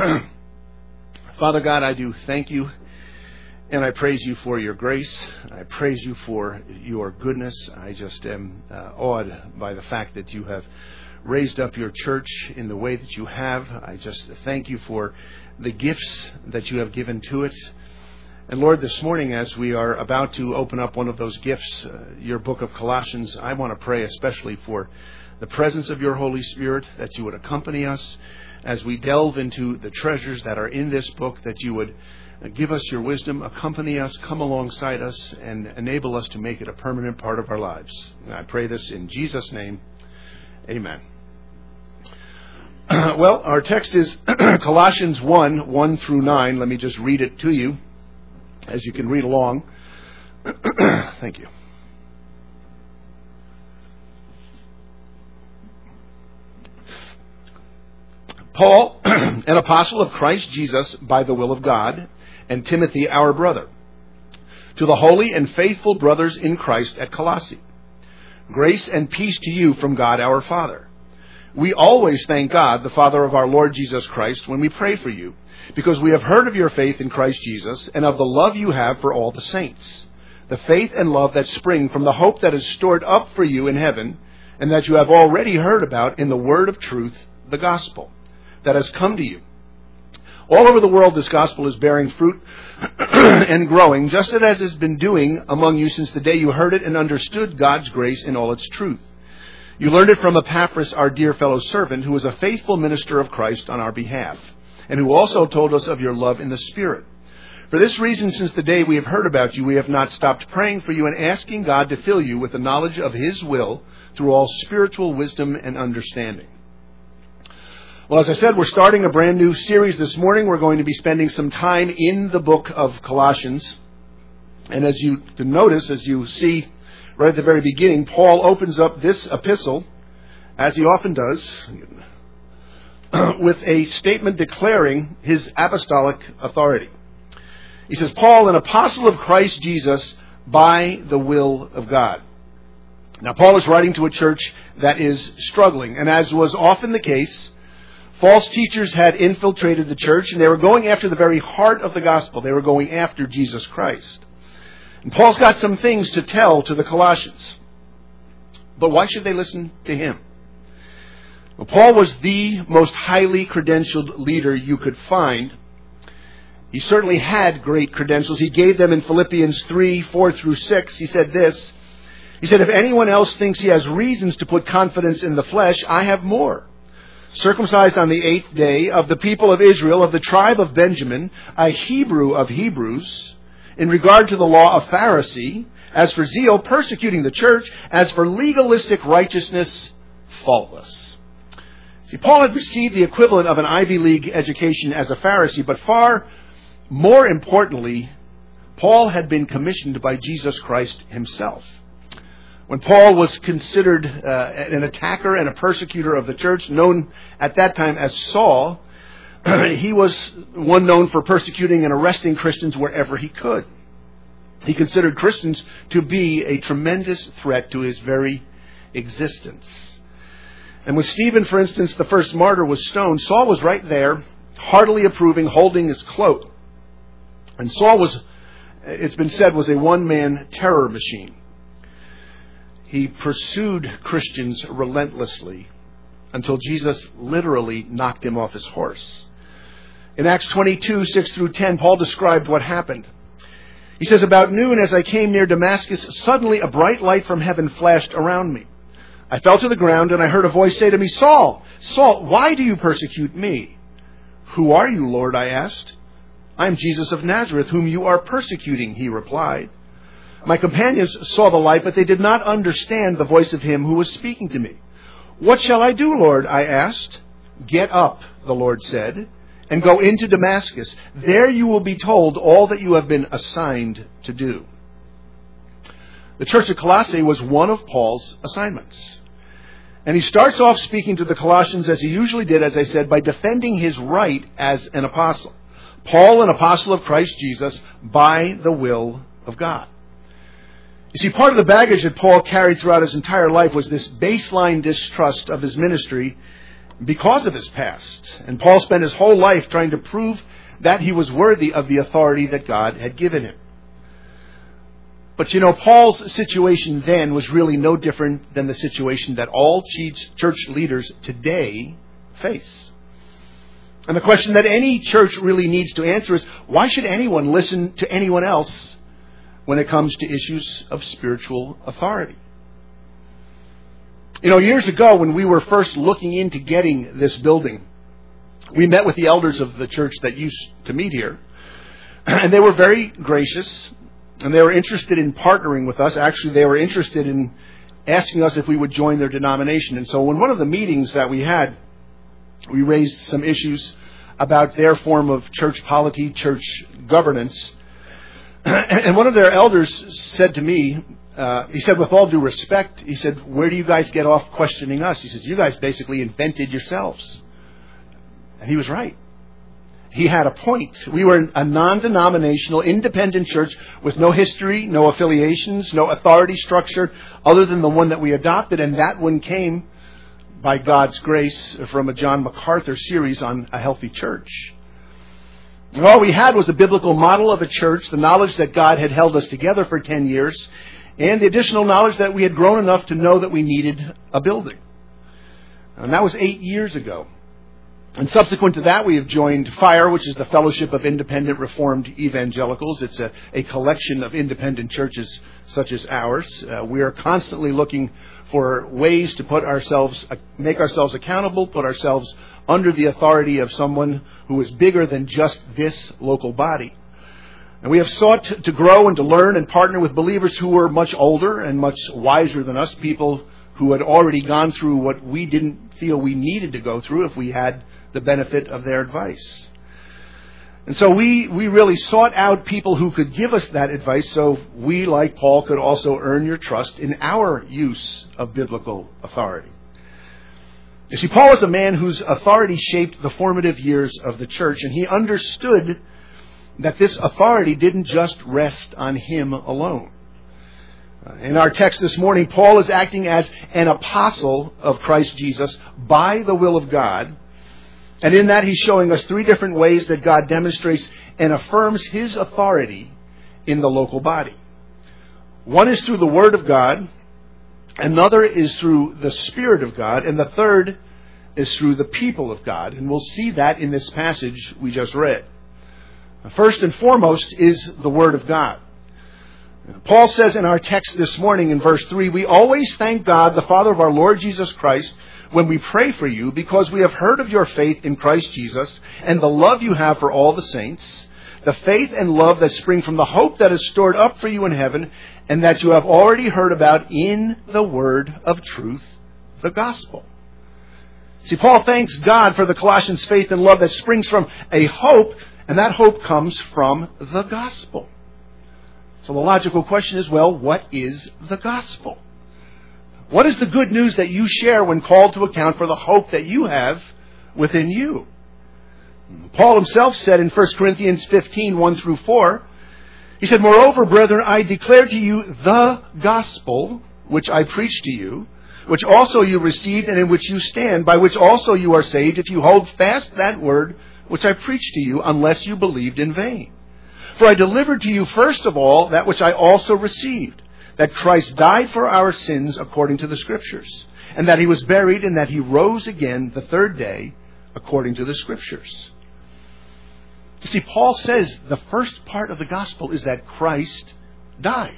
Father God, I do thank you and I praise you for your grace. I praise you for your goodness. I just am awed by the fact that you have raised up your church in the way that you have. I just thank you for the gifts that you have given to it. And Lord, this morning as we are about to open up one of those gifts, your book of Colossians, I want to pray especially for the presence of your Holy Spirit, that you would accompany us as we delve into the treasures that are in this book, that you would give us your wisdom, accompany us, come alongside us, and enable us to make it a permanent part of our lives. And I pray this in Jesus' name. Amen. Well, our text is Colossians 1 through 9. Let me just read it to you as you can read along. Thank you. Paul, an apostle of Christ Jesus by the will of God, and Timothy, our brother, to the holy and faithful brothers in Christ at Colossae. Grace and peace to you from God our Father. We always thank God, the Father of our Lord Jesus Christ, when we pray for you, because we have heard of your faith in Christ Jesus and of the love you have for all the saints, the faith and love that spring from the hope that is stored up for you in heaven, and that you have already heard about in the word of truth, the gospel, that has come to you. All over the world, this gospel is bearing fruit and growing, just as it has been doing among you since the day you heard it and understood God's grace in all its truth. You learned it from Epaphras, our dear fellow servant, who was a faithful minister of Christ on our behalf, and who also told us of your love in the Spirit. For this reason, since the day we have heard about you, we have not stopped praying for you and asking God to fill you with the knowledge of His will through all spiritual wisdom and understanding. Well, as I said, we're starting a brand new series this morning. We're going to be spending some time in the book of Colossians. And as you can notice, as you see right at the very beginning, Paul opens up this epistle, as he often does, with a statement declaring his apostolic authority. He says, Paul, an apostle of Christ Jesus by the will of God. Now, Paul is writing to a church that is struggling, and as was often the case, false teachers had infiltrated the church, and they were going after the very heart of the gospel. They were going after Jesus Christ. And Paul's got some things to tell to the Colossians. But why should they listen to him? Well, Paul was the most highly credentialed leader you could find. He certainly had great credentials. He gave them in Philippians 3:4 through 6. He said this. He said, if anyone else thinks he has reasons to put confidence in the flesh, I have more. Circumcised on the 8th day, of the people of Israel, of the tribe of Benjamin, a Hebrew of Hebrews, in regard to the law of Pharisee, as for zeal, persecuting the church, as for legalistic righteousness, faultless. See, Paul had received the equivalent of an Ivy League education as a Pharisee, but far more importantly, Paul had been commissioned by Jesus Christ himself. When Paul was considered an attacker and a persecutor of the church, known at that time as Saul, he was one known for persecuting and arresting Christians wherever he could. He considered Christians to be a tremendous threat to his very existence. And when Stephen, for instance, the first martyr, was stoned, Saul was right there, heartily approving, holding his cloak. And Saul was, it's been said, was a one-man terror machine. He pursued Christians relentlessly until Jesus literally knocked him off his horse. In Acts 22, 6 through 10, Paul described what happened. He says, about noon, as I came near Damascus, suddenly a bright light from heaven flashed around me. I fell to the ground, and I heard a voice say to me, Saul, Saul, why do you persecute me? Who are you, Lord? I asked. I am Jesus of Nazareth, whom you are persecuting, he replied. My companions saw the light, but they did not understand the voice of him who was speaking to me. What shall I do, Lord? I asked. Get up, the Lord said, and go into Damascus. There you will be told all that you have been assigned to do. The church at Colossae was one of Paul's assignments. And he starts off speaking to the Colossians, as he usually did, as I said, by defending his right as an apostle. Paul, an apostle of Christ Jesus, by the will of God. You see, part of the baggage that Paul carried throughout his entire life was this baseline distrust of his ministry because of his past. And Paul spent his whole life trying to prove that he was worthy of the authority that God had given him. But Paul's situation then was really no different than the situation that all church leaders today face. And the question that any church really needs to answer is, why should anyone listen to anyone else when it comes to issues of spiritual authority? Years ago, when we were first looking into getting this building, we met with the elders of the church that used to meet here, and they were very gracious, and they were interested in partnering with us. Actually, they were interested in asking us if we would join their denomination. And so in one of the meetings that we had, we raised some issues about their form of church polity, church governance. And one of their elders said to me, he said, with all due respect, he said, where do you guys get off questioning us? He says, you guys basically invented yourselves. And he was right. He had a point. We were a non-denominational, independent church with no history, no affiliations, no authority structure other than the one that we adopted. And that one came, by God's grace, from a John MacArthur series on a healthy church. And all we had was a biblical model of a church, the knowledge that God had held us together for 10 years, and the additional knowledge that we had grown enough to know that we needed a building. And that was 8 years ago. And subsequent to that, we have joined FIRE, which is the Fellowship of Independent Reformed Evangelicals. It's a collection of independent churches such as ours. We are constantly looking for ways to make ourselves accountable, put ourselves under the authority of someone who is bigger than just this local body. And we have sought to grow and to learn and partner with believers who were much older and much wiser than us, people who had already gone through what we didn't feel we needed to go through if we had the benefit of their advice. And so we really sought out people who could give us that advice so we, like Paul, could also earn your trust in our use of biblical authority. You see, Paul is a man whose authority shaped the formative years of the church, and he understood that this authority didn't just rest on him alone. In our text this morning, Paul is acting as an apostle of Christ Jesus by the will of God. And in that, he's showing us three different ways that God demonstrates and affirms his authority in the local body. One is through the Word of God. Another is through the Spirit of God. And the third is through the people of God. And we'll see that in this passage we just read. First and foremost is the Word of God. Paul says in our text this morning in verse 3, we always thank God, the Father of our Lord Jesus Christ, when we pray for you, because we have heard of your faith in Christ Jesus and the love you have for all the saints, the faith and love that spring from the hope that is stored up for you in heaven, and that you have already heard about in the word of truth, the gospel. See, Paul thanks God for the Colossians' faith and love that springs from a hope, and that hope comes from the gospel. So the logical question is, well, what is the gospel? What is the good news that you share when called to account for the hope that you have within you? Paul himself said in 1 Corinthians 15, 1 through 4, he said, moreover, brethren, I declare to you the gospel which I preached to you, which also you received and in which you stand, by which also you are saved, if you hold fast that word which I preached to you, unless you believed in vain. For I delivered to you first of all that which I also received, that Christ died for our sins according to the Scriptures, and that he was buried, and that he rose again the third day according to the Scriptures. You see, Paul says the first part of the gospel is that Christ dies.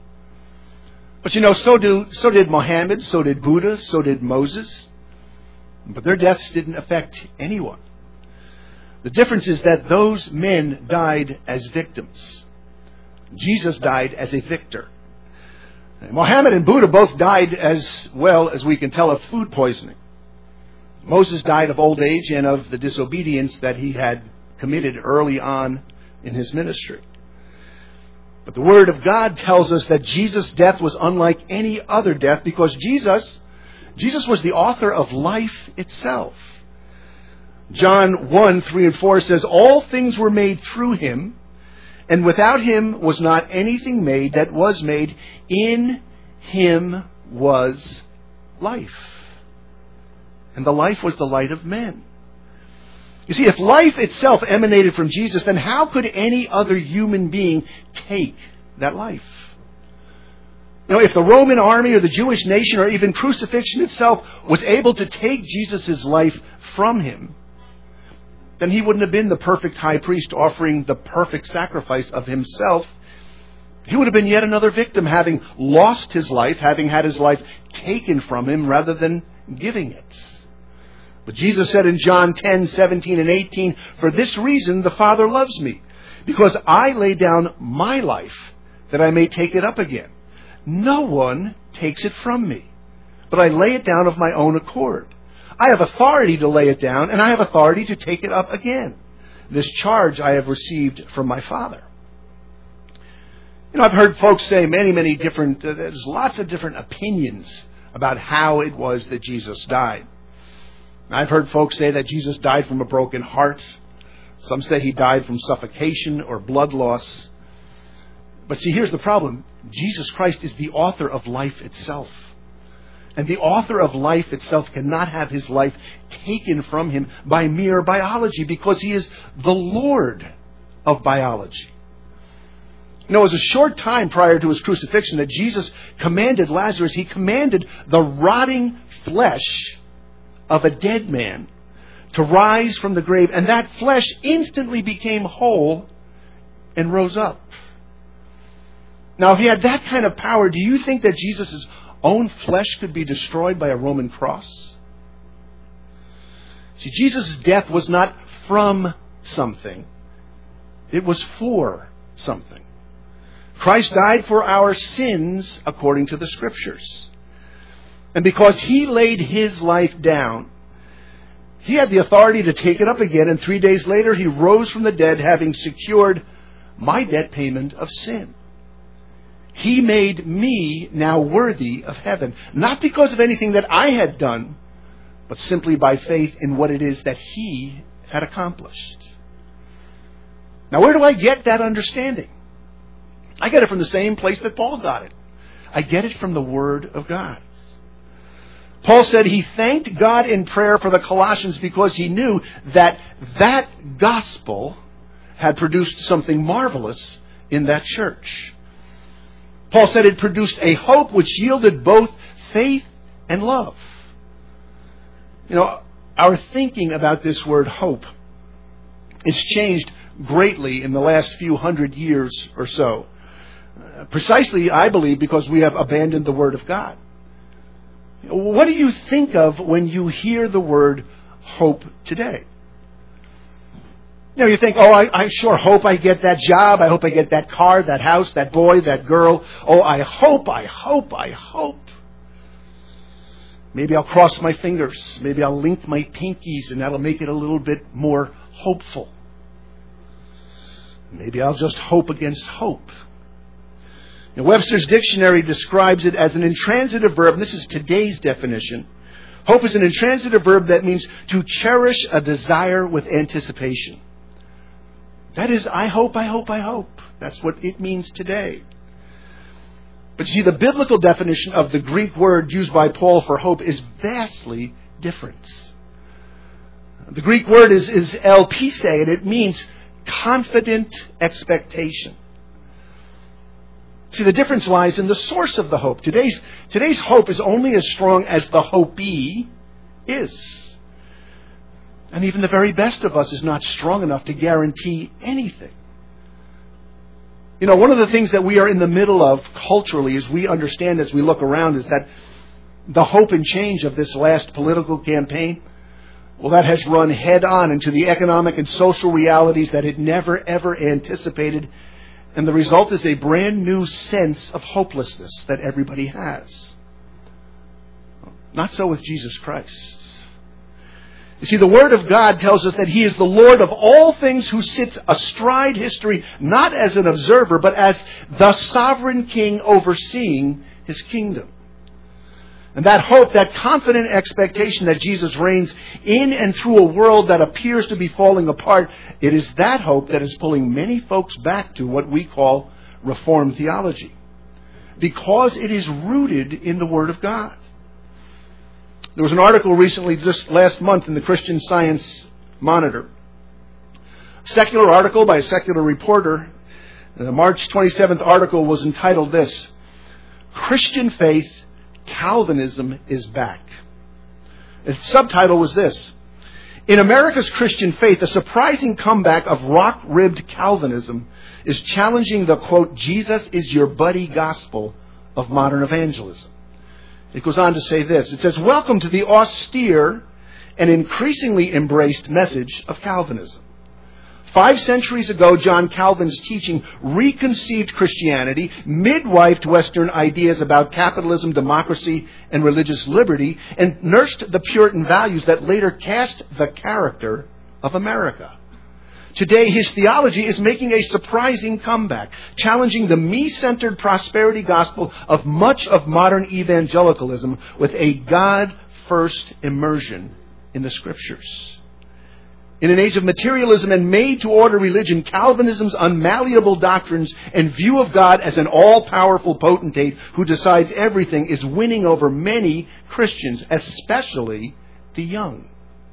But so did Muhammad, so did Buddha, so did Moses. But their deaths didn't affect anyone. The difference is that those men died as victims. Jesus died as a victor. Muhammad and Buddha both died, as well as we can tell, of food poisoning. Moses died of old age and of the disobedience that he had committed early on in his ministry. But the Word of God tells us that Jesus' death was unlike any other death, because Jesus was the author of life itself. John 1, 3 and 4 says, all things were made through him, and without him was not anything made that was made. In him was life. and the life was the light of men. You see, if life itself emanated from Jesus, then how could any other human being take that life? If the Roman army or the Jewish nation or even crucifixion itself was able to take Jesus' life from him, then he wouldn't have been the perfect high priest offering the perfect sacrifice of himself. He would have been yet another victim, having lost his life, having had his life taken from him rather than giving it. But Jesus said in John 10:17 and 18, "For this reason the Father loves me, because I lay down my life that I may take it up again. No one takes it from me, but I lay it down of my own accord. I have authority to lay it down, and I have authority to take it up again. This charge I have received from my Father." I've heard folks say many different, there's lots of different opinions about how it was that Jesus died. I've heard folks say that Jesus died from a broken heart. Some say he died from suffocation or blood loss. But see, here's the problem. Jesus Christ is the author of life itself. And the author of life itself cannot have his life taken from him by mere biology, because he is the Lord of biology. It was a short time prior to his crucifixion that Jesus commanded Lazarus, he commanded the rotting flesh of a dead man to rise from the grave, and that flesh instantly became whole and rose up. Now, if he had that kind of power, do you think that Jesus' own flesh could be destroyed by a Roman cross? See, Jesus' death was not from something. It was for something. Christ died for our sins according to the Scriptures. And because he laid his life down, he had the authority to take it up again, and 3 days later he rose from the dead, having secured my debt payment of sin. He made me now worthy of heaven, not because of anything that I had done, but simply by faith in what it is that he had accomplished. Now, where do I get that understanding? I get it from the same place that Paul got it. I get it from the Word of God. Paul said he thanked God in prayer for the Colossians because he knew that that gospel had produced something marvelous in that church. Paul said it produced a hope which yielded both faith and love. Our thinking about this word hope has changed greatly in the last few hundred years or so. Precisely, I believe, because we have abandoned the Word of God. What do you think of when you hear the word hope today? You think, I sure hope I get that job. I hope I get that car, that house, that boy, that girl. I hope. Maybe I'll cross my fingers. Maybe I'll link my pinkies, and that'll make it a little bit more hopeful. Maybe I'll just hope against hope. Webster's dictionary describes it as an intransitive verb. This is today's definition. Hope is an intransitive verb that means to cherish a desire with anticipation. That is, I hope. That's what it means today. But you see, the biblical definition of the Greek word used by Paul for hope is vastly different. The Greek word is elpise, and it means confident expectation. See, the difference lies in the source of the hope. Today's hope is only as strong as the hopee is. And even the very best of us is not strong enough to guarantee anything. One of the things that we are in the middle of culturally, as we understand, as we look around, is that the hope and change of this last political campaign, that has run head on into the economic and social realities that it never, ever anticipated. And the result is a brand new sense of hopelessness that everybody has. Not so with Jesus Christ. You see, the Word of God tells us that He is the Lord of all things, who sits astride history, not as an observer, but as the sovereign King overseeing His kingdom. And that hope, that confident expectation that Jesus reigns in and through a world that appears to be falling apart, it is that hope that is pulling many folks back to what we call Reformed theology, because it is rooted in the Word of God. There was an article recently, just last month, in the Christian Science Monitor. A secular article by a secular reporter. The March 27th article was entitled this: Christian Faith, Calvinism is Back. The subtitle was this: In America's Christian faith, a surprising comeback of rock-ribbed Calvinism is challenging the, quote, Jesus is your buddy gospel of modern evangelism. It goes on to say this. It says, welcome to the austere and increasingly embraced message of Calvinism. 5 centuries ago, John Calvin's teaching reconceived Christianity, midwifed Western ideas about capitalism, democracy, and religious liberty, and nursed the Puritan values that later cast the character of America. Today, his theology is making a surprising comeback, challenging the me-centered prosperity gospel of much of modern evangelicalism with a God-first immersion in the Scriptures. In an age of materialism and made-to-order religion, Calvinism's unmalleable doctrines and view of God as an all-powerful potentate who decides everything is winning over many Christians, especially the young.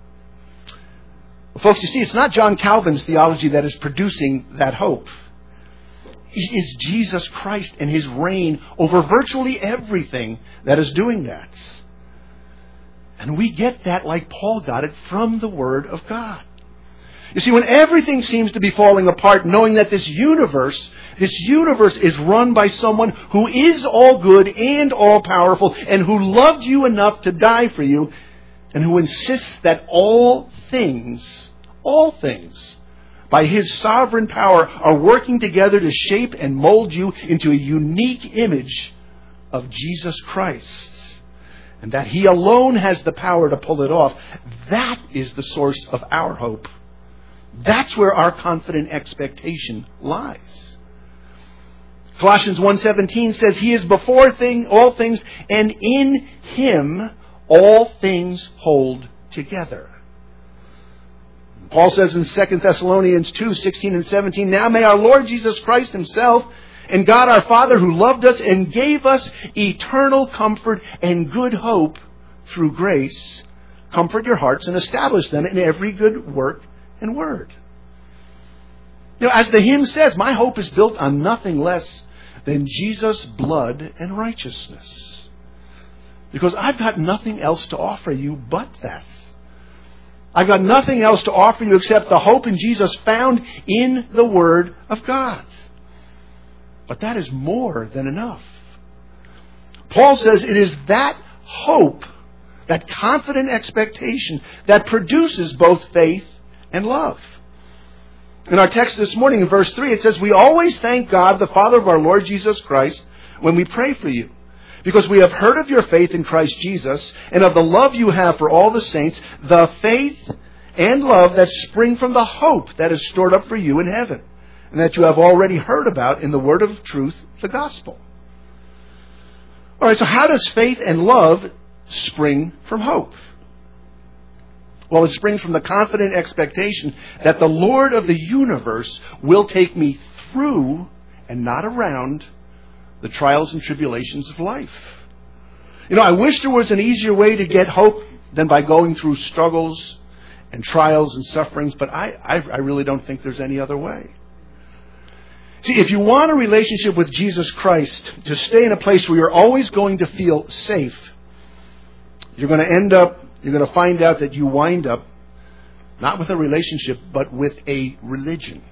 Well, folks, you see, it's not John Calvin's theology that is producing that hope. It is Jesus Christ and His reign over virtually everything that is doing that. And we get that, like Paul got it, from the Word of God. You see, when everything seems to be falling apart, knowing that this universe is run by someone who is all good and all powerful, and who loved you enough to die for you, and who insists that all things, by His sovereign power, are working together to shape and mold you into a unique image of Jesus Christ, and that He alone has the power to pull it off, that is the source of our hope. That's where our confident expectation lies. Colossians 1:17 says, He is before all things, and in Him all things hold together. Paul says in 2 Thessalonians 2:16 and 17, Now may our Lord Jesus Christ Himself and God our Father, who loved us and gave us eternal comfort and good hope through grace, comfort your hearts and establish them in every good work and word. You know, as the hymn says, my hope is built on nothing less than Jesus' blood and righteousness. Because I've got nothing else to offer you but that. I've got nothing else to offer you except the hope in Jesus found in the Word of God. But that is more than enough. Paul says it is that hope, that confident expectation, that produces both faith and love. In our text this morning, in verse 3, it says, We always thank God, the Father of our Lord Jesus Christ, when we pray for you, because we have heard of your faith in Christ Jesus, and of the love you have for all the saints, the faith and love that spring from the hope that is stored up for you in heaven, and that you have already heard about in the word of truth, the gospel. All right, so how does faith and love spring from hope? Well, it springs from the confident expectation that the Lord of the universe will take me through and not around the trials and tribulations of life. You know, I wish there was an easier way to get hope than by going through struggles and trials and sufferings, but I really don't think there's any other way. See, if you want a relationship with Jesus Christ to stay in a place where you're always going to feel safe, you're going to find out that you wind up not with a relationship, but with a religion.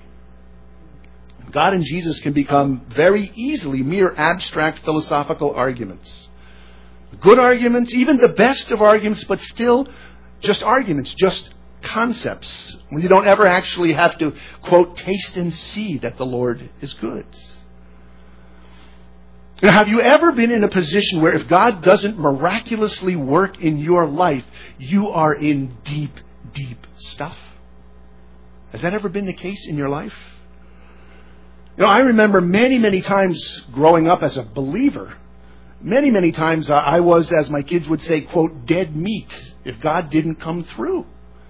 God and Jesus can become very easily mere abstract philosophical arguments. Good arguments, even the best of arguments, but still just arguments, just concepts, when you don't ever actually have to, quote, taste and see that the Lord is good. Now, have you ever been in a position where if God doesn't miraculously work in your life, you are in deep, deep stuff? Has that ever been the case in your life? You know, I remember many, many times growing up as a believer, many times I was, as my kids would say, quote, dead meat if God didn't come through.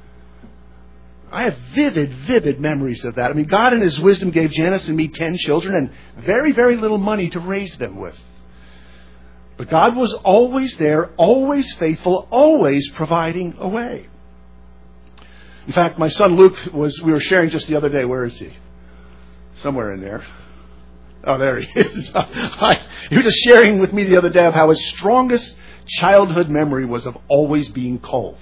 I have vivid memories of that. I mean, God in His wisdom gave Janice and me 10 children and very, very little money to raise them with. But God was always there, always faithful, always providing a way. In fact, my son Luke we were sharing just the other day. Where is he? Somewhere in there. Oh, there he is. He was just sharing with me the other day of how his strongest childhood memory was of always being cold.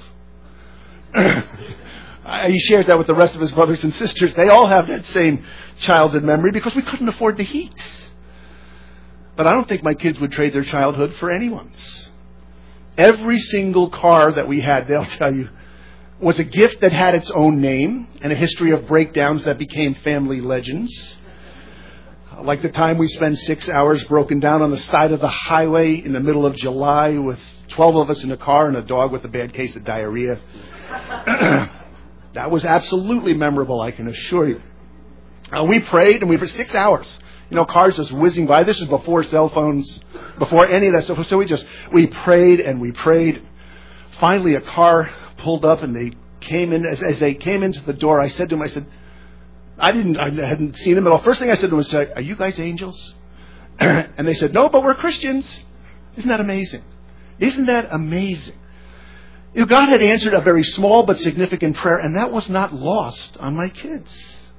He shares that with the rest of his brothers and sisters. They all have that same childhood memory because we couldn't afford the heat. But I don't think my kids would trade their childhood for anyone's. Every single car that we had, they'll tell you, was a gift that had its own name and a history of breakdowns that became family legends. Like the time we spent 6 hours broken down on the side of the highway in the middle of July with 12 of us in a car and a dog with a bad case of diarrhea. That was absolutely memorable, I can assure you. We prayed, and for 6 hours. Cars just whizzing by. This was before cell phones, before any of that stuff. So we prayed and we prayed. Finally, a car pulled up, and they came in. As they came into the door, I said to them, I hadn't seen them at all. First thing I said to them was, "Are you guys angels?" And they said, "No, but we're Christians." Isn't that amazing? Isn't that amazing? God had answered a very small but significant prayer, and that was not lost on my kids.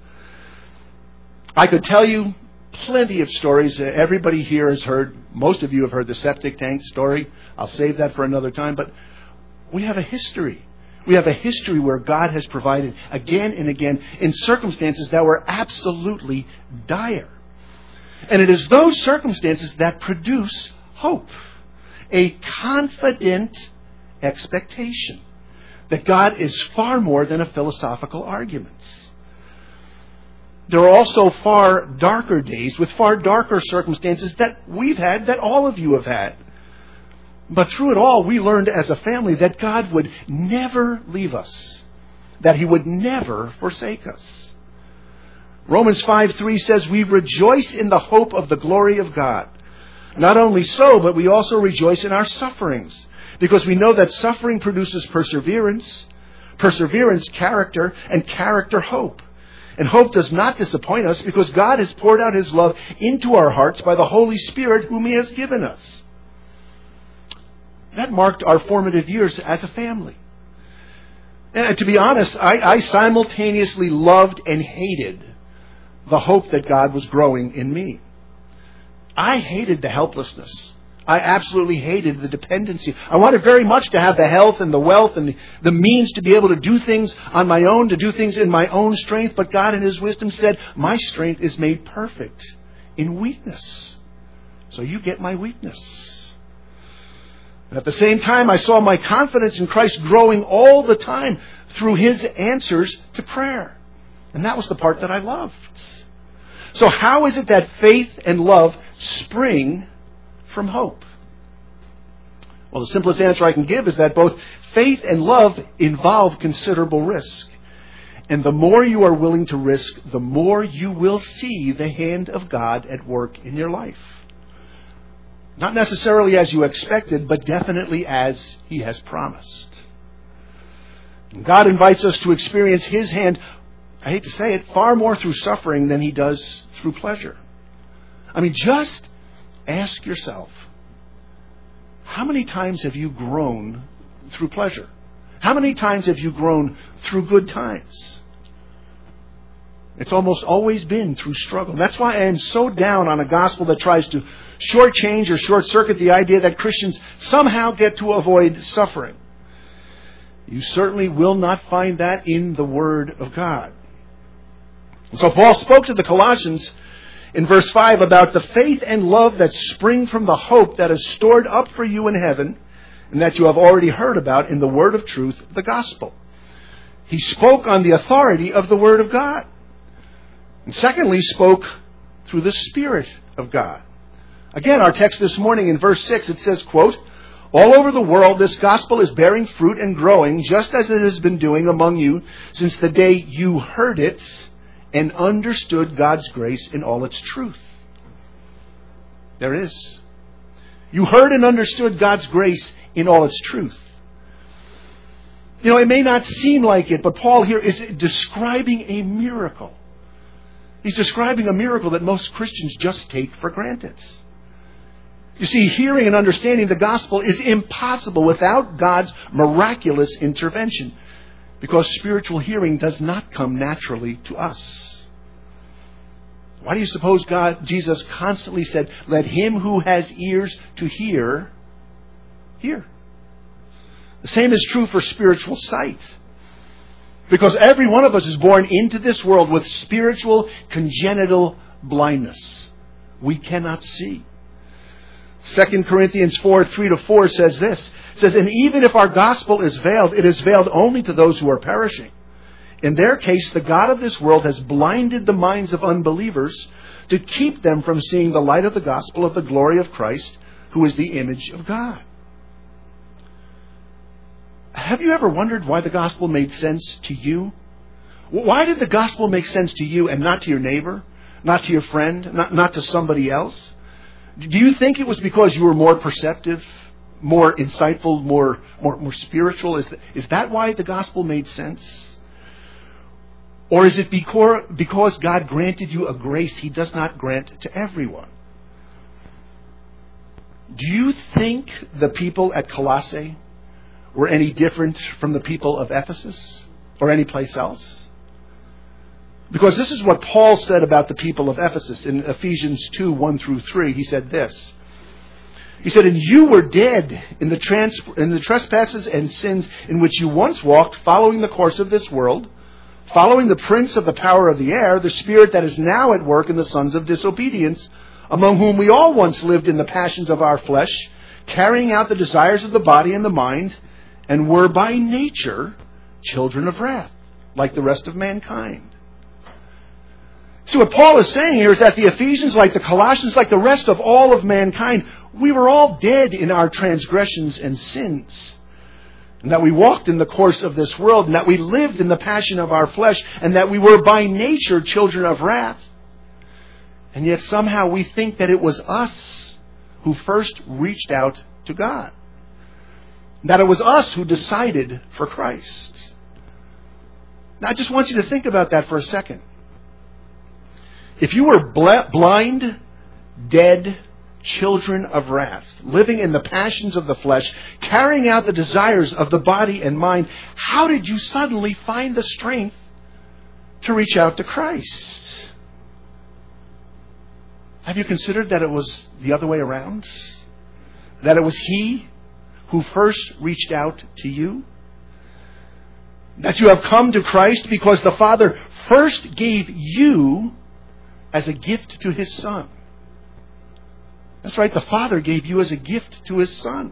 I could tell you plenty of stories. Everybody here has heard, most of you have heard the septic tank story. I'll save that for another time. But we have a history. We have a history where God has provided again and again in circumstances that were absolutely dire. And it is those circumstances that produce hope. A confident expectation that God is far more than a philosophical argument. There are also far darker days with far darker circumstances that we've had, that all of you have had. But through it all, we learned as a family that God would never leave us, that He would never forsake us. Romans 5:3 says, "We rejoice in the hope of the glory of God. Not only so, but we also rejoice in our sufferings, because we know that suffering produces perseverance, perseverance character, and character hope. And hope does not disappoint us because God has poured out His love into our hearts by the Holy Spirit whom He has given us." That marked our formative years as a family. And to be honest, I simultaneously loved and hated the hope that God was growing in me. I hated the helplessness. I absolutely hated the dependency. I wanted very much to have the health and the wealth and the means to be able to do things on my own, to do things in my own strength. But God in His wisdom said, "My strength is made perfect in weakness. So you get my weakness." And at the same time, I saw my confidence in Christ growing all the time through His answers to prayer. And that was the part that I loved. So how is it that faith and love spring from hope? Well, the simplest answer I can give is that both faith and love involve considerable risk. And the more you are willing to risk, the more you will see the hand of God at work in your life. Not necessarily as you expected, but definitely as He has promised. And God invites us to experience His hand, I hate to say it, far more through suffering than He does through pleasure. I mean, just ask yourself, how many times have you grown through pleasure? How many times have you grown through good times? It's almost always been through struggle. And that's why I am so down on a gospel that tries to shortchange or short-circuit the idea that Christians somehow get to avoid suffering. You certainly will not find that in the Word of God. So Paul spoke to the Colossians in verse 5 about the faith and love that spring from the hope that is stored up for you in heaven and that you have already heard about in the word of truth, the gospel. He spoke on the authority of the Word of God. And secondly, spoke through the Spirit of God. Again, our text this morning in verse 6, it says, quote, "All over the world this gospel is bearing fruit and growing, just as it has been doing among you since the day you heard it and understood God's grace in all its truth." There it is. You heard and understood God's grace in all its truth. You know, it may not seem like it, but Paul here is describing a miracle. He's describing a miracle that most Christians just take for granted. You see, hearing and understanding the gospel is impossible without God's miraculous intervention, because spiritual hearing does not come naturally to us. Why do you suppose Jesus constantly said, "Let him who has ears to hear, hear"? The same is true for spiritual sight. Because every one of us is born into this world with spiritual congenital blindness. We cannot see. 2 Corinthians 4:3-4 says this. It says, "And even if our gospel is veiled, it is veiled only to those who are perishing. In their case, the God of this world has blinded the minds of unbelievers to keep them from seeing the light of the gospel of the glory of Christ, who is the image of God." Have you ever wondered why the gospel made sense to you? Why did the gospel make sense to you and not to your neighbor, not to your friend, not to somebody else? Do you think it was because you were more perceptive, more insightful, more spiritual? Is that why the gospel made sense? Or is it because God granted you a grace He does not grant to everyone? Do you think the people at Colossae were any different from the people of Ephesus or any place else? Because this is what Paul said about the people of Ephesus in Ephesians 2:1-3. He said this. He said, "And you were dead in the trespasses and sins in which you once walked, following the course of this world, following the prince of the power of the air, the spirit that is now at work in the sons of disobedience, among whom we all once lived in the passions of our flesh, carrying out the desires of the body and the mind, and were by nature children of wrath, like the rest of mankind." See, what Paul is saying here is that the Ephesians, like the Colossians, like the rest of all of mankind, we were all dead in our transgressions and sins. And that we walked in the course of this world, and that we lived in the passion of our flesh, and that we were by nature children of wrath. And yet somehow we think that it was us who first reached out to God. That it was us who decided for Christ. Now I just want you to think about that for a second. If you were blind, dead, children of wrath, living in the passions of the flesh, carrying out the desires of the body and mind, how did you suddenly find the strength to reach out to Christ? Have you considered that it was the other way around? That it was He who first reached out to you? That you have come to Christ because the Father first gave you as a gift to His Son. That's right, the Father gave you as a gift to His Son.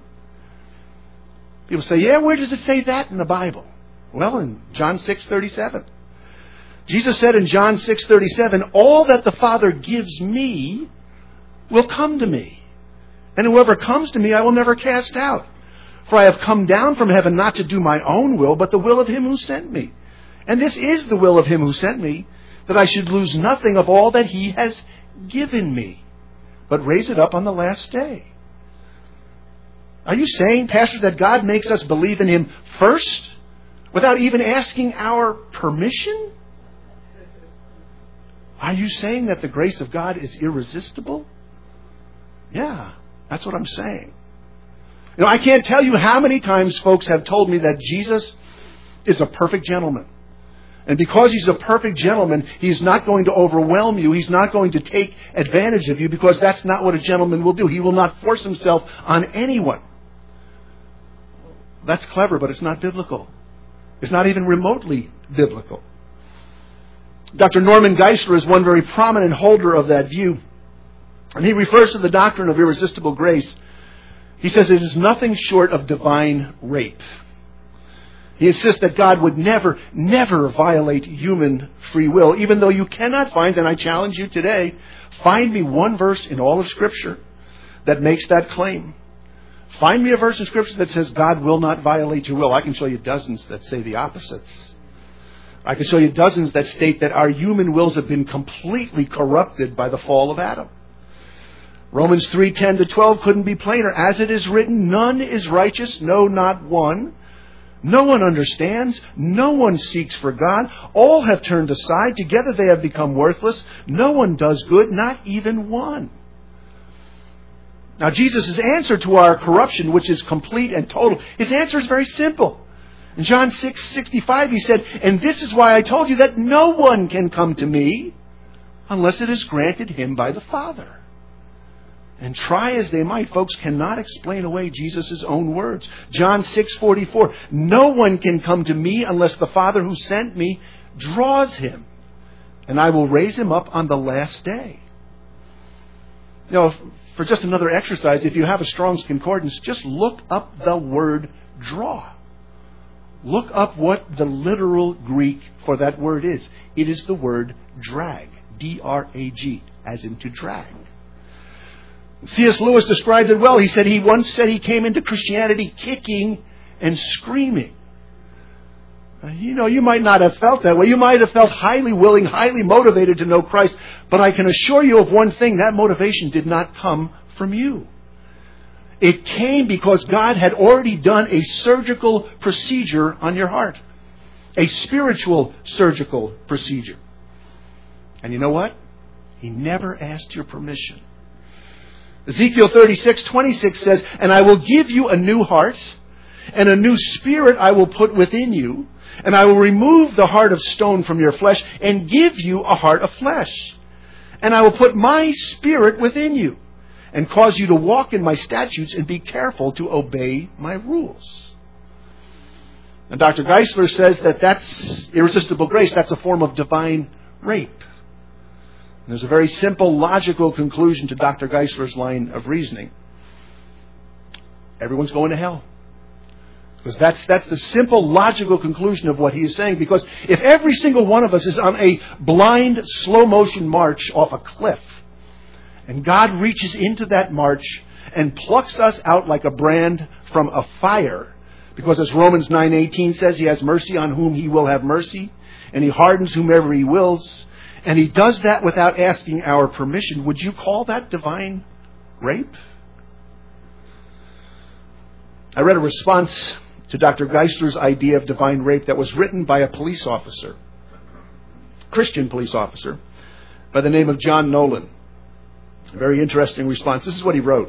People say, "Yeah, where does it say that in the Bible?" Well, in John 6:37. Jesus said in John 6:37, "All that the Father gives me will come to me. And whoever comes to me I will never cast out. For I have come down from heaven not to do my own will, but the will of Him who sent me. And this is the will of Him who sent me, that I should lose nothing of all that He has given me, but raise it up on the last day." Are you saying, Pastor, that God makes us believe in Him first, without even asking our permission? Are you saying that the grace of God is irresistible? Yeah, that's what I'm saying. You know, I can't tell you how many times folks have told me that Jesus is a perfect gentleman. And because He's a perfect gentleman, He's not going to overwhelm you. He's not going to take advantage of you, because that's not what a gentleman will do. He will not force himself on anyone. That's clever, but it's not biblical. It's not even remotely biblical. Dr. Norman Geisler is one very prominent holder of that view. And he refers to the doctrine of irresistible grace. He says it is nothing short of divine rape. He insists that God would never violate human free will, even though you cannot find, and I challenge you today, find me one verse in all of Scripture that makes that claim. Find me a verse in Scripture that says God will not violate your will. I can show you dozens that say the opposites. I can show you dozens that state that our human wills have been completely corrupted by the fall of Adam. Romans 3:10-12 couldn't be plainer. As it is written, none is righteous, no, not one. No one understands. No one seeks for God. All have turned aside. Together they have become worthless. No one does good, not even one. Now, Jesus' answer to our corruption, which is complete and total, his answer is very simple. In John 6:65, he said, "And this is why I told you that no one can come to me unless it is granted him by the Father." And try as they might, folks cannot explain away Jesus' own words. John 6:44, "No one can come to me unless the Father who sent me draws him, and I will raise him up on the last day." You know, for just another exercise, if you have a Strong's Concordance, just look up the word draw. Look up what the literal Greek for that word is. It is the word drag. D-R-A-G, as in to drag. C.S. Lewis described it well. He once said he came into Christianity kicking and screaming. You know, you might not have felt that way. You might have felt highly willing, highly motivated to know Christ. But I can assure you of one thing, that motivation did not come from you. It came because God had already done a surgical procedure on your heart. A spiritual surgical procedure. And you know what? He never asked your permission. Ezekiel 36:26 says, "And I will give you a new heart, and a new spirit I will put within you, and I will remove the heart of stone from your flesh, and give you a heart of flesh. And I will put my spirit within you, and cause you to walk in my statutes and be careful to obey my rules." And Dr. Geisler says that that's irresistible grace. That's a form of divine rape. And there's a very simple, logical conclusion to Dr. Geisler's line of reasoning. Everyone's going to hell. Because that's the simple, logical conclusion of what he is saying. Because if every single one of us is on a blind, slow-motion march off a cliff, and God reaches into that march and plucks us out like a brand from a fire, because as Romans 9:18 says, he has mercy on whom he will have mercy, and he hardens whomever he wills, and he does that without asking our permission, would you call that divine rape? I read a response to Dr. Geisler's idea of divine rape that was written by a police officer, Christian police officer, by the name of John Nolan. A very interesting response. This is what he wrote.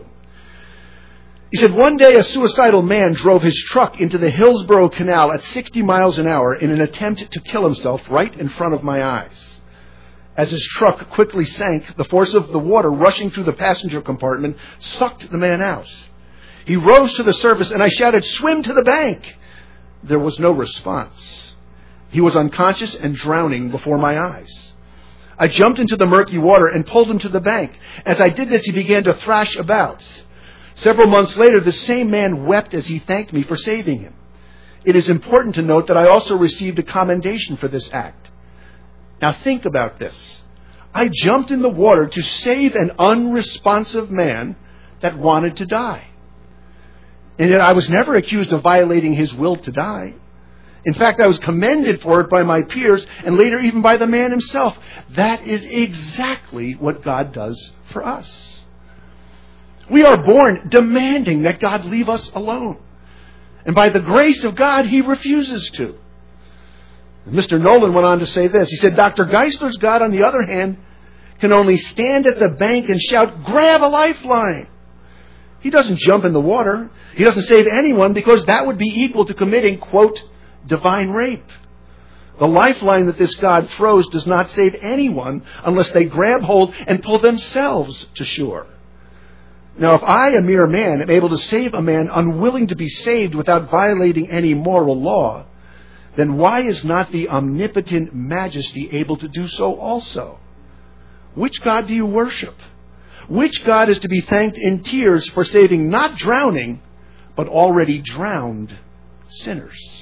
He said, "One day a suicidal man drove his truck into the Hillsborough Canal at 60 miles an hour in an attempt to kill himself right in front of my eyes. As his truck quickly sank, the force of the water rushing through the passenger compartment sucked the man out. He rose to the surface and I shouted, 'Swim to the bank!' There was no response. He was unconscious and drowning before my eyes. I jumped into the murky water and pulled him to the bank. As I did this, he began to thrash about. Several months later, the same man wept as he thanked me for saving him. It is important to note that I also received a commendation for this act. Now think about this. I jumped in the water to save an unresponsive man that wanted to die. And yet I was never accused of violating his will to die. In fact, I was commended for it by my peers and later even by the man himself. That is exactly what God does for us. We are born demanding that God leave us alone. And by the grace of God, he refuses to. And Mr. Nolan went on to say this. He said, Dr. Geisler's God, on the other hand, can only stand at the bank and shout, 'Grab a lifeline!' He doesn't jump in the water. He doesn't save anyone because that would be equal to committing, quote, divine rape. The lifeline that this God throws does not save anyone unless they grab hold and pull themselves to shore. Now, if I, a mere man, am able to save a man unwilling to be saved without violating any moral law, then why is not the omnipotent majesty able to do so also? Which God do you worship? Which God is to be thanked in tears for saving not drowning, but already drowned sinners?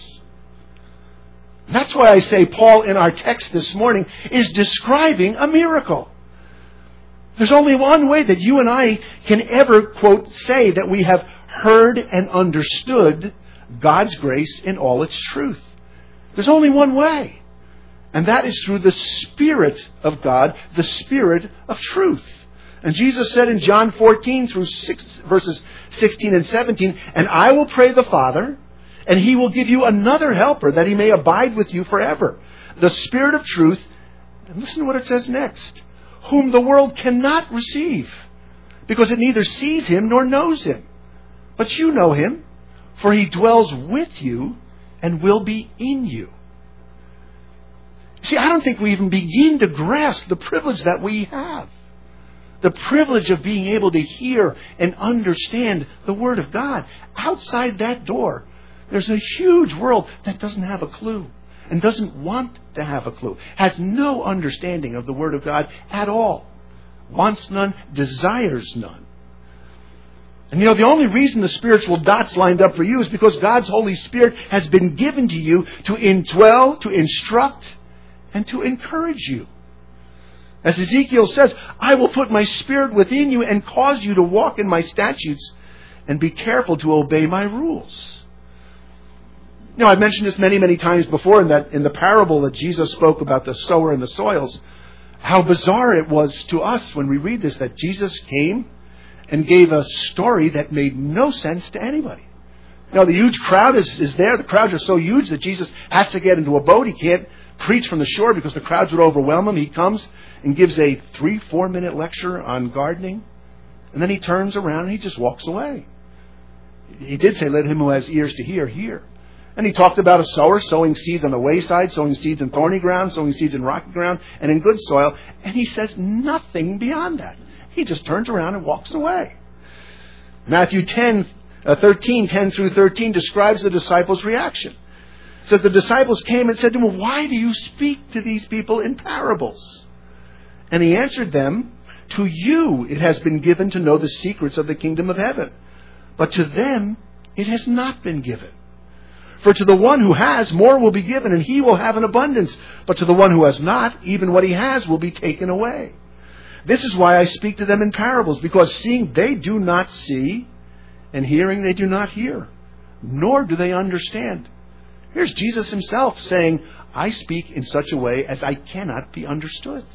That's why I say Paul in our text this morning is describing a miracle. There's only one way that you and I can ever, quote, say that we have heard and understood God's grace in all its truth. There's only one way. And that is through the Spirit of God, the Spirit of truth. And Jesus said in John 14 through verses 16 and 17, "And I will pray the Father, and he will give you another helper that he may abide with you forever. The Spirit of truth," and listen to what it says next, "whom the world cannot receive, because it neither sees him nor knows him. But you know him, for he dwells with you and will be in you. See, I don't think we even begin to grasp the privilege that we have. The privilege of being able to hear and understand the Word of God. Outside that door, there's a huge world that doesn't have a clue and doesn't want to have a clue, has no understanding of the Word of God at all, wants none, desires none. And you know, the only reason the spiritual dots lined up for you is because God's Holy Spirit has been given to you to indwell, to instruct, and to encourage you. As Ezekiel says, I will put my Spirit within you and cause you to walk in my statutes and be careful to obey my rules. You know, I've mentioned this many, many times before in the parable that Jesus spoke about the sower and the soils. How bizarre it was to us when we read this, that Jesus came and gave a story that made no sense to anybody. You know, the huge crowd is there. The crowds are so huge that Jesus has to get into a boat. He can't preach from the shore because the crowds would overwhelm him. He comes and gives a 3-4 minute lecture on gardening, and then he turns around and he just walks away. He did say, let him who has ears to hear, hear. And he talked about a sower sowing seeds on the wayside, sowing seeds in thorny ground, sowing seeds in rocky ground, and in good soil. And he says nothing beyond that. He just turns around and walks away. Matthew 13, 10 through 13 describes the disciples' reaction. It says the disciples came and said to him, why do you speak to these people in parables? And he answered them, to you it has been given to know the secrets of the kingdom of heaven, but to them it has not been given. For to the one who has, more will be given, and he will have an abundance. But to the one who has not, even what he has will be taken away. This is why I speak to them in parables, because seeing they do not see, and hearing they do not hear, nor do they understand. Here's Jesus himself saying, I speak in such a way as I cannot be understood.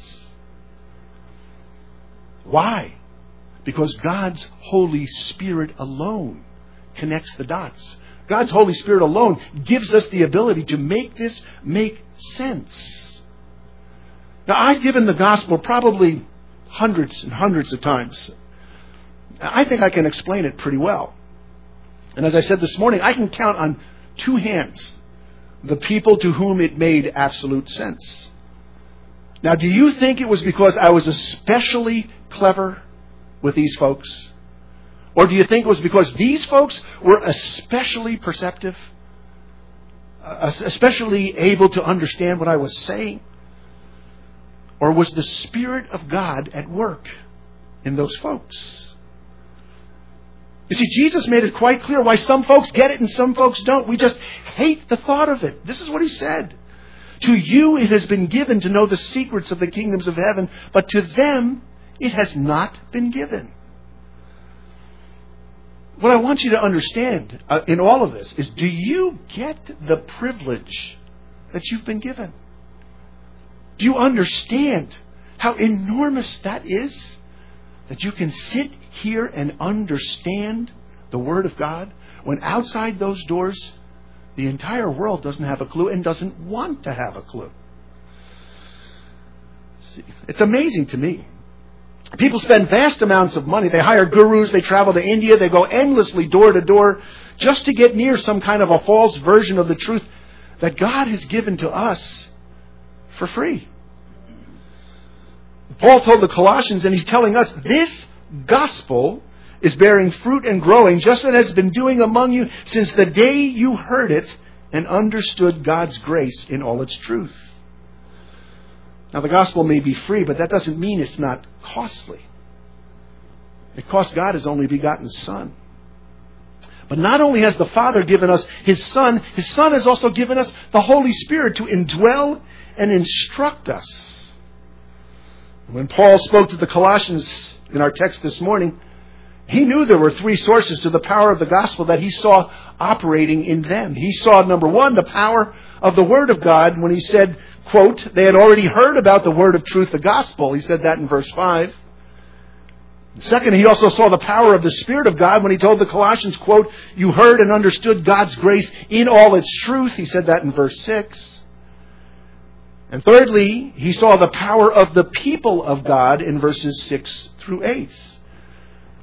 Why? Because God's Holy Spirit alone connects the dots. God's Holy Spirit alone gives us the ability to make this make sense. Now, I've given the gospel probably hundreds and hundreds of times. I think I can explain it pretty well. And as I said this morning, I can count on 2 hands the people to whom it made absolute sense. Now, do you think it was because I was especially clever with these folks? Or do you think it was because these folks were especially perceptive, especially able to understand what I was saying? Or was the Spirit of God at work in those folks? You see, Jesus made it quite clear why some folks get it and some folks don't. We just hate the thought of it. This is what he said. To you it has been given to know the secrets of the kingdoms of heaven, but to them it has not been given. What I want you to understand in all of this is, do you get the privilege that you've been given? Do you understand how enormous that is? That you can sit here and understand the Word of God when outside those doors, the entire world doesn't have a clue and doesn't want to have a clue. It's amazing to me. People spend vast amounts of money. They hire gurus. They travel to India. They go endlessly door to door just to get near some kind of a false version of the truth that God has given to us for free. Paul told the Colossians, and he's telling us, this gospel is bearing fruit and growing just as it has been doing among you since the day you heard it and understood God's grace in all its truth. Now, the gospel may be free, but that doesn't mean it's not costly. It cost God His only begotten Son. But not only has the Father given us His Son has also given us the Holy Spirit to indwell and instruct us. When Paul spoke to the Colossians in our text this morning, he knew there were 3 sources to the power of the gospel that he saw operating in them. He saw, number 1, the power of the Word of God when he said, quote, they had already heard about the word of truth, the gospel. He said that in verse 5. Second, he also saw the power of the Spirit of God when he told the Colossians, quote, you heard and understood God's grace in all its truth. He said that in verse 6. And thirdly, he saw the power of the people of God in verses 6 through 8.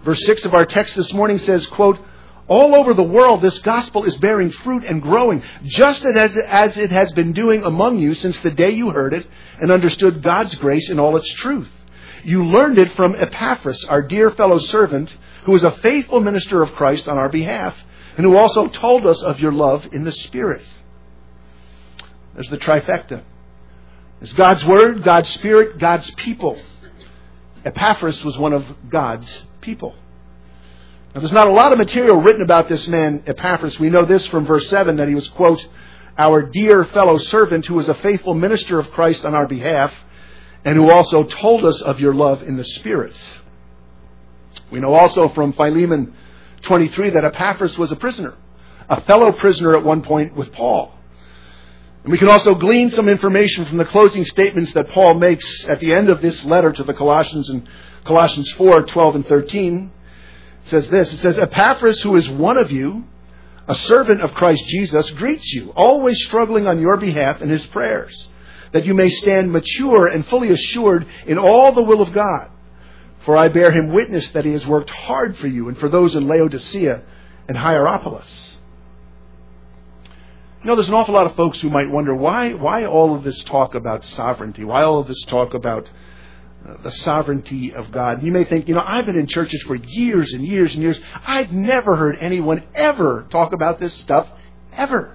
Verse 6 of our text this morning says, quote, all over the world this gospel is bearing fruit and growing, just as it has been doing among you since the day you heard it and understood God's grace in all its truth. You learned it from Epaphras, our dear fellow servant, who is a faithful minister of Christ on our behalf, and who also told us of your love in the Spirit. There's the trifecta. There's God's Word, God's Spirit, God's people. Epaphras was one of God's people. Now, there's not a lot of material written about this man, Epaphras. We know this from verse 7, that he was, quote, our dear fellow servant who was a faithful minister of Christ on our behalf, and who also told us of your love in the Spirit. We know also from Philemon 23 that Epaphras was a prisoner, a fellow prisoner at one point with Paul. And we can also glean some information from the closing statements that Paul makes at the end of this letter to the Colossians in Colossians 4:12 and 13. It says this, it says, Epaphras, who is one of you, a servant of Christ Jesus, greets you, always struggling on your behalf in his prayers, that you may stand mature and fully assured in all the will of God. For I bear him witness that he has worked hard for you and for those in Laodicea and Hierapolis. You know, there's an awful lot of folks who might wonder, why all of this talk about sovereignty? Why all of this talk about the sovereignty of God? You may think, I've been in churches for years and years and years. I've never heard anyone ever talk about this stuff, ever.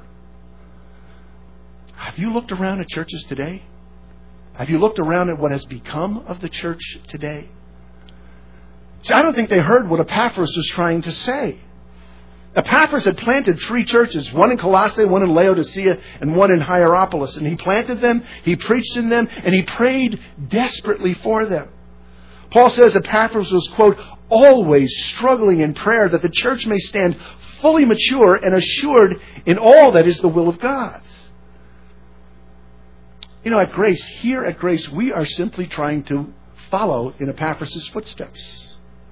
Have you looked around at churches today? Have you looked around at what has become of the church today? See, I don't think they heard what Epaphras was trying to say. Epaphras had planted 3 churches, one in Colossae, one in Laodicea, and one in Hierapolis. And he planted them, he preached in them, and he prayed desperately for them. Paul says Epaphras was, quote, always struggling in prayer that the church may stand fully mature and assured in all that is the will of God. At Grace, we are simply trying to follow in Epaphras' footsteps.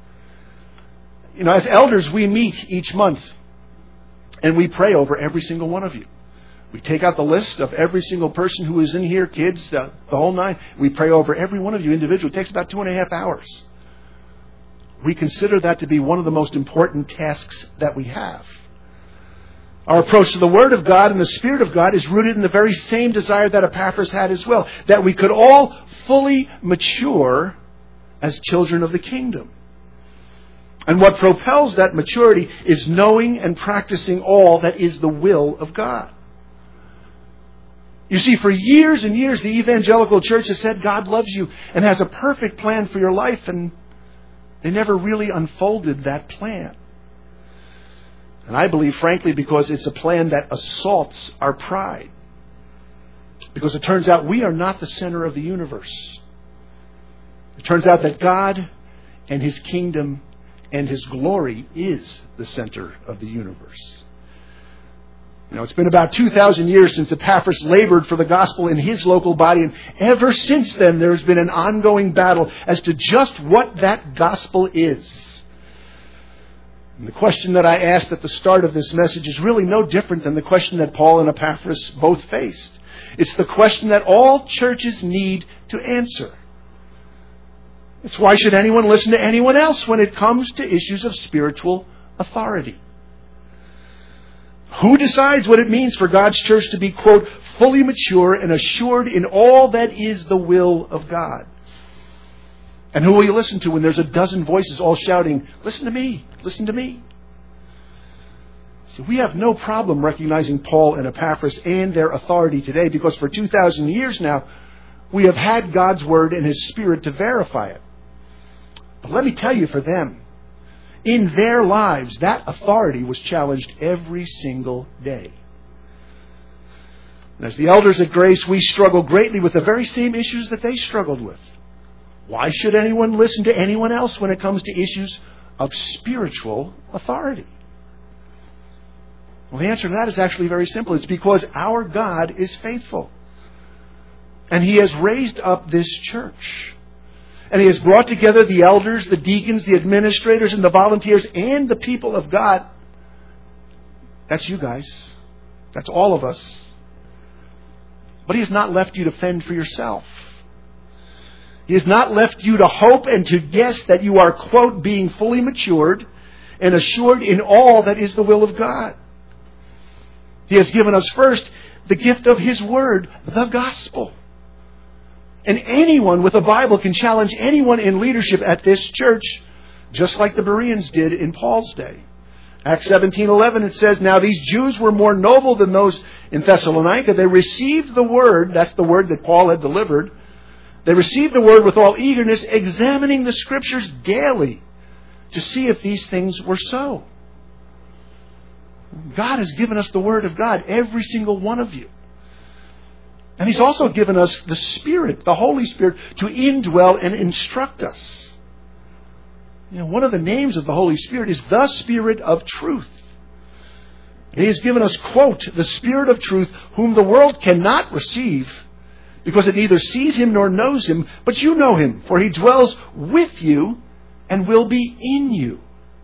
As elders, we meet each month and we pray over every single one of you. We take out the list of every single person who is in here, kids, the whole nine. We pray over every one of you individually. It takes about 2.5 hours. We consider that to be one of the most important tasks that we have. Our approach to the Word of God and the Spirit of God is rooted in the very same desire that Epaphras had as well, that we could all fully mature as children of the kingdom. And what propels that maturity is knowing and practicing all that is the will of God. You see, for years and years, the evangelical church has said God loves you and has a perfect plan for your life, and they never really unfolded that plan. And I believe, frankly, because it's a plan that assaults our pride. Because it turns out we are not the center of the universe. It turns out that God and His kingdom and His glory is the center of the universe. It's been about 2,000 years since Epaphras labored for the gospel in his local body, and ever since then there has been an ongoing battle as to just what that gospel is. And the question that I asked at the start of this message is really no different than the question that Paul and Epaphras both faced. It's the question that all churches need to answer. It's why should anyone listen to anyone else when it comes to issues of spiritual authority? Who decides what it means for God's church to be, quote, fully mature and assured in all that is the will of God? And who will you listen to when there's a dozen voices all shouting, listen to me, listen to me? See, we have no problem recognizing Paul and Epaphras and their authority today, because for 2,000 years now, we have had God's Word and His Spirit to verify it. But let me tell you, for them, in their lives, that authority was challenged every single day. And as the elders at Grace, we struggle greatly with the very same issues that they struggled with. Why should anyone listen to anyone else when it comes to issues of spiritual authority? Well, the answer to that is actually very simple. It's because our God is faithful. And He has raised up this church. And He has brought together the elders, the deacons, the administrators, and the volunteers, and the people of God. That's you guys. That's all of us. But He has not left you to fend for yourself. He has not left you to hope and to guess that you are, quote, being fully matured and assured in all that is the will of God. He has given us first the gift of His Word, the gospel. And anyone with a Bible can challenge anyone in leadership at this church, just like the Bereans did in Paul's day. Acts 17:11, it says, "Now these Jews were more noble than those in Thessalonica. They received the word," that's the word that Paul had delivered, "they received the word with all eagerness, examining the Scriptures daily to see if these things were so." God has given us the Word of God, every single one of you. And He's also given us the Spirit, the Holy Spirit, to indwell and instruct us. One of the names of the Holy Spirit is the Spirit of Truth. He has given us, quote, "the Spirit of truth, whom the world cannot receive, because it neither sees Him nor knows Him, but you know Him, for He dwells with you and will be in you."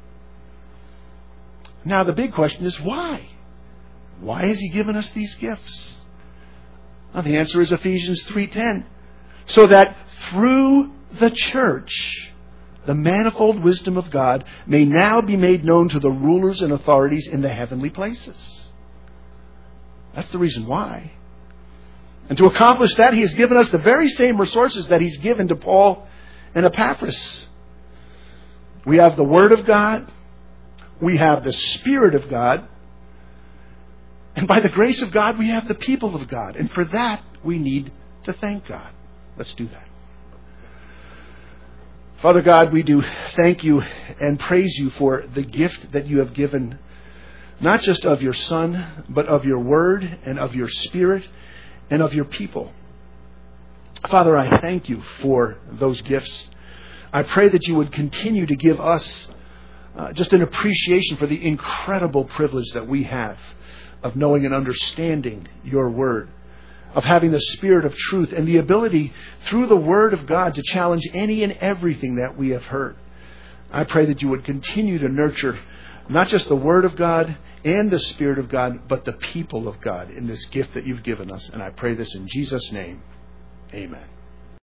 Now the big question is why? Why has He given us these gifts? Well, the answer is Ephesians 3:10. "So that through the church, the manifold wisdom of God may now be made known to the rulers and authorities in the heavenly places." That's the reason why. And to accomplish that, He has given us the very same resources that He's given to Paul and Epaphras. We have the Word of God. We have the Spirit of God. And by the grace of God, we have the people of God. And for that, we need to thank God. Let's do that. Father God, we do thank You and praise You for the gift that You have given, not just of Your Son, but of Your Word and of Your Spirit and of Your people. Father, I thank You for those gifts. I pray that You would continue to give us just an appreciation for the incredible privilege that we have of knowing and understanding Your Word, of having the Spirit of truth and the ability through the Word of God to challenge any and everything that we have heard. I pray that You would continue to nurture not just the Word of God and the Spirit of God, but the people of God in this gift that You've given us. And I pray this in Jesus' name. Amen.